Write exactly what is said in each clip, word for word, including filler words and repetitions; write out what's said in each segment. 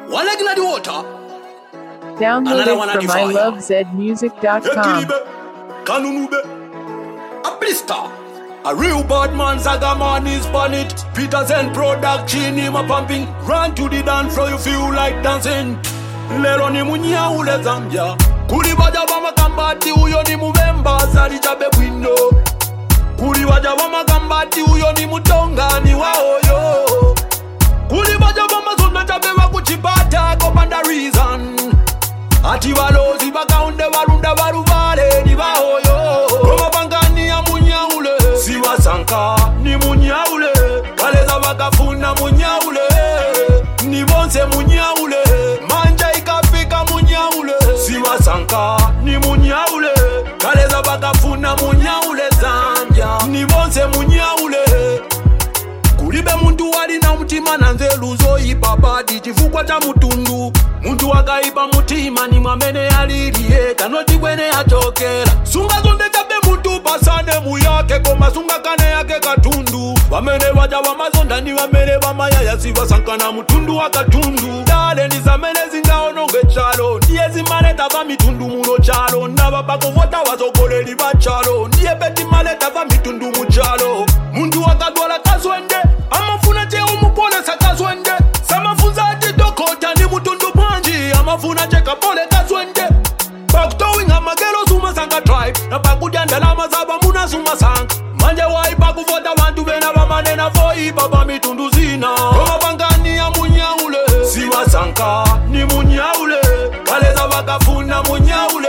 One leg in the water. Download Another one it at from the I fire. love Z music dot com. Kanunube. A blister. A real bad man, Zaga man is on it. Peterson production, him a pumping. Run to the dance floor, you feel like dancing. Lero ni munya ule Zambia. Kuli baja wama kambati uyo ni muvemba. Zari jabe bwindo. Kuli baja wama kambati uyo ni mutonga ni waoyo. Kuli baja wama zonda jabe wakuchipata kopanda reason. Ati walozi bakaunde warunda waruvale ni waoyo. Koma bangani ya munya ule. Siwa sanka ni munya ule. Kaleza wakafuna munya ule. Ni bonse munya ule. Manja ikafika munya ule. Siwa sanka ni munya ule. Kaleza wakafuna munya ule Zambia. Ni bonse munya ule. Kulibe muntu wali na mutima na nzeluzo ipabadi chifukwa cha mutundu. Muntu wakaiba mutima ni mwamene alilie kanoti kwene achokera. Sunga zonde chabe muntu pasane muyake koma sunga kane yake katundu. Wamene waja wa mazonda ni wamene wa mayaya siwa sankana mutundu wa katundu. Dale ni zamene zingaononge chalo. Ndiye zimaleta va mitundu muno chalo. Na babako vota wazokoleli va chalo. Ndiye beti maleta va mitundu muchalo. Muntu wakadwala kaswende amafuna che umupole sakaswende. Samafunza ati dokota ni mutundu mwanji amafuna che kapole kaswende. Baktowing amagelo suma sanga tribe. Na bakudya ndalama zaba muna suma sang. Manje waipa kuvota wantu bena bamanena foi baba mitundu zina. Koma bangani ya munya ule. Siwa sanka ni munya ule. Kaleza wakafuna munya ule.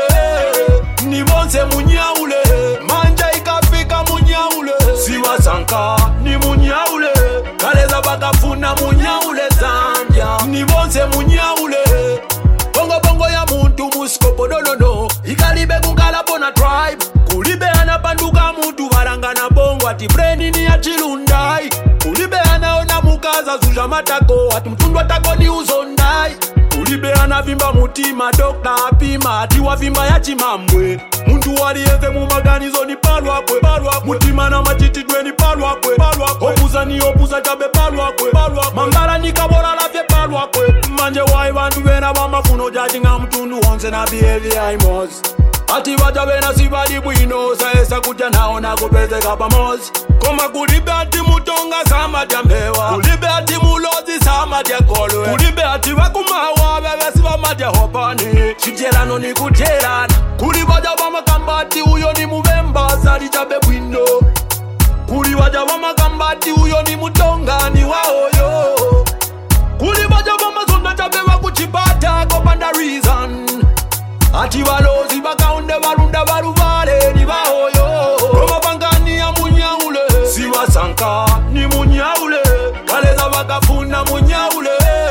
Ni bonse munya ule. Manja ikafika munya ule. Siwa sanka ni munya ule. Kaleza wakafuna munya ule Zambia. Ni bonse munya ule. Bongo bongo ya muntu muskopo donono. Ikalibe kungala bona tribe. Kulibe anapanduka muntu varangana bongo. Ati breni ni ya chilundai. Kulibe anaona mukaza zuja matako. Ati mtundu atako ni uzondai. Kulibe anavimba mutima dokta apima. Ati wavimba ya chimambwe. Muntu walieze mumaganizo ni palwa kwe mutima na machitidwe ni palwa kwe opuza ni opuza chabe palwa kwe mangala ni kabora lafye palwa kwe manje wai bantu bena bamafuno jajinga mtundu onse na behavior imos. Ati waja bena sibadi bwino saesa kuja nao na kupezeka pamozi. Koma kulibe ati mutonga sama jambewa. Kulibe ati mulozi sama kolwe. Kulibe ati wakumawa bebe siva madia hopani. Chijerano ni kujerana. Kuli waja wama kambati uyo ni muvemba zari jabe bwindo. Kuli waja wama kambati uyo ni mutonga ni waoyo. Kuli waja wama zonda jabe wakuchipata kopanda reason. Ati walozi bakaunde warunda waruvale ni waoyo. Koma bangani ya munya ule. Siwa sanka ni munya ule. Kaleza wakafuna munya ule.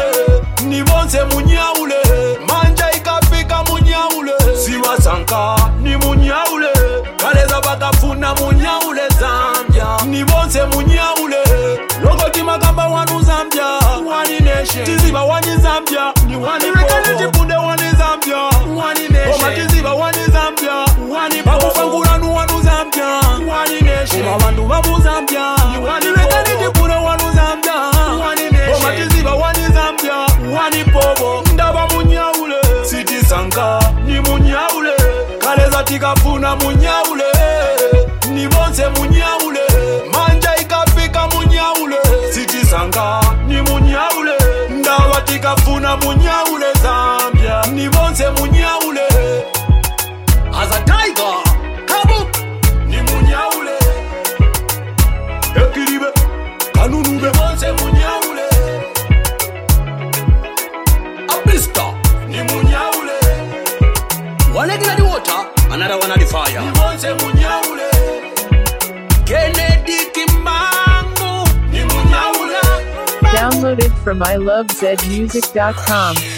Ni bonse munya ule. Manja ikafika munya ule. Siwa sanka ni munya ule. Kaleza wakafuna munya ule Zambia. Ni bonse munya ule. Logoti makamba wanu Zambia. Wani nation. Tiziba wani Zambia. Ni wani popo. Tipunde wani Zambia. Wani nation. Koma tiziba wani Zambia. Wani popo. Bakufanguranu wanu Zambia. Wani nation. Koma wandu wabu Zambia. Ni wani popo. Tipunde wanu Zambia. Wani nation. Koma tiziba wani Zambia. Wani popo. Ndaba munya ule. Siti sanka ni munya ule. Kaleza tikafuna munya ule. Ni bonse munya ule. Manja ikafika munya ule. Siti sanka ni munya ule. Ndawa tikafuna munya ule Zambia. Ni bonse munya ule. As a tiger, kabu ni munya ule. Ekiribe kanunube bonse munya ule. Abista ni munya ule. One leg in the water, another one at the fire. Ni bonse munya ule. Kennedy Kimbangu ni munya ule. Download it from I love Z music dot com.